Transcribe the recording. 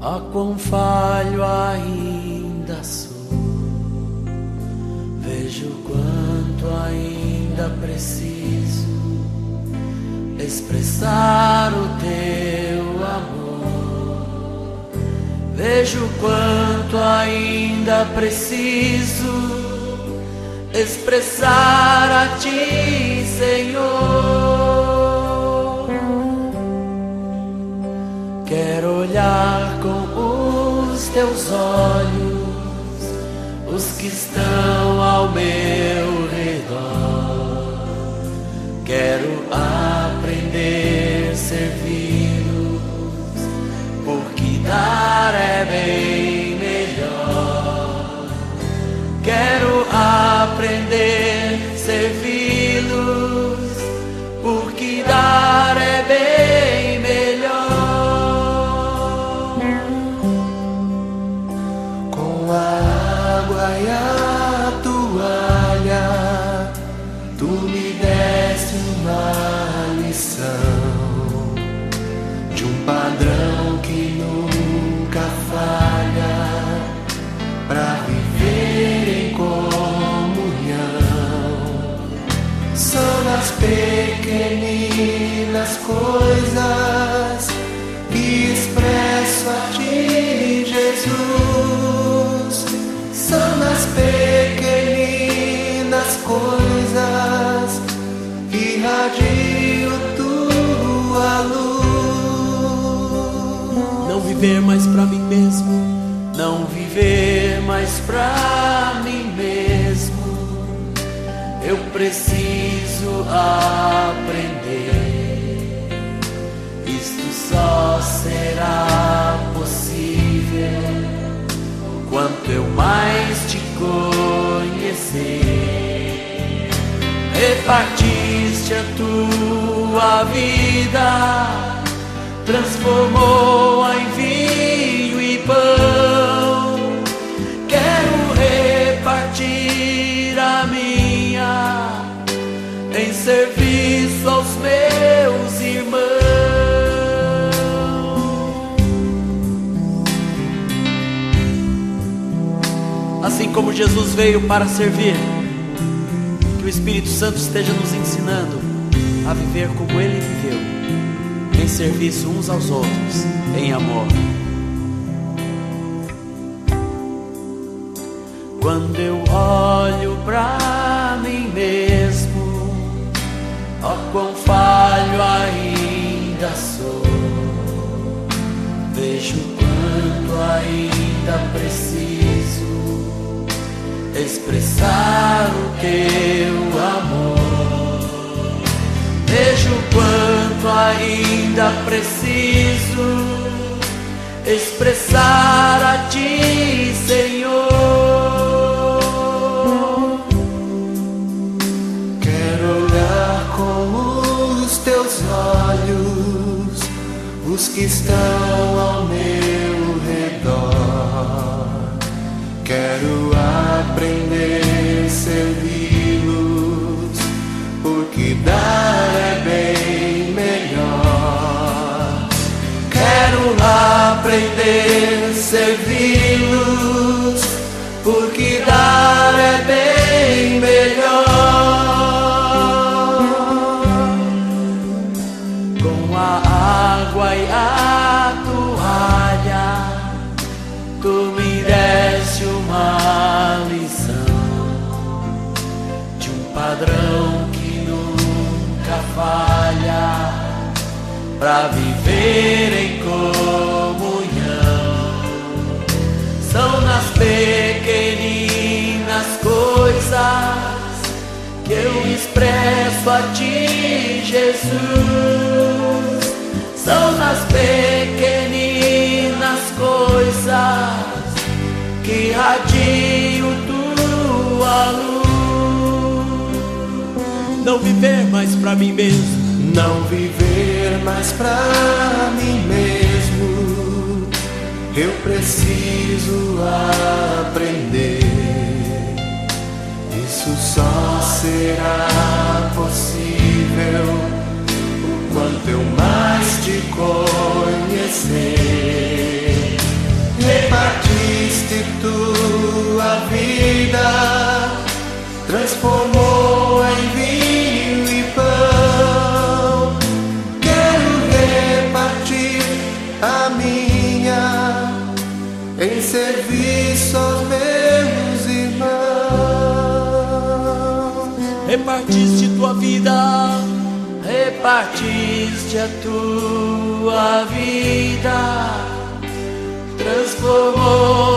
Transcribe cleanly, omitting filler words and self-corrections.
Ó quão falho ainda sou, vejo quanto ainda preciso expressar o teu amor. Vejo quanto ainda preciso expressar a ti, Senhor. Quero olhar com os teus olhos os que estão ao meu redor. Quero aprender a servi-los, porque dar é bem melhor. Quero aprender a servi-los, porque dar é bem melhor. Com a água e a toalha, tu me deste uma lição de um padrão que nunca falha, pra viver em comunhão. São as pequeninas coisas que expresso a ti, Jesus. São as pequeninas coisas que irradiam tua luz. Não viver mais pra mim mesmo, não viver mais pra mim mesmo. Eu preciso aprender. Isto só será possível quanto eu mais te conhecer. Repartiste a tua vida, transformou em vinho e pão. Quero repartir a minha em serviço aos meus irmãos. Assim como Jesus veio para servir, que o Espírito Santo esteja nos ensinando a viver como Ele viveu, em serviço uns aos outros, em amor. Quando eu olho pra mim mesmo, ó quão falho ainda sou. Vejo quanto ainda preciso expressar o teu amor. Vejo quanto ainda preciso expressar a ti, Senhor. Quero olhar com os teus olhos os que estão ao meu redor. Quero aprender a servi-los, porque dar é bem melhor. Quero aprender a servi-los, porque dar é bem melhor. Com a água e a toalha, tu me deste uma lição de um padrão que nunca falha, pra viver em comunhão. São nas pequeninas coisas que eu expresso a ti, Jesus. São nas pequeninas coisas que irradiam tua luz. Não viver mais pra mim mesmo, não viver mais pra mim mesmo. Eu preciso aprender. Isso só será possível quanto eu mais te conhecer. transformou em vinho e pão. Quero repartir a minha em serviço aos meus irmãos. Repartiste tua vida, Repartiste a tua vida, transformou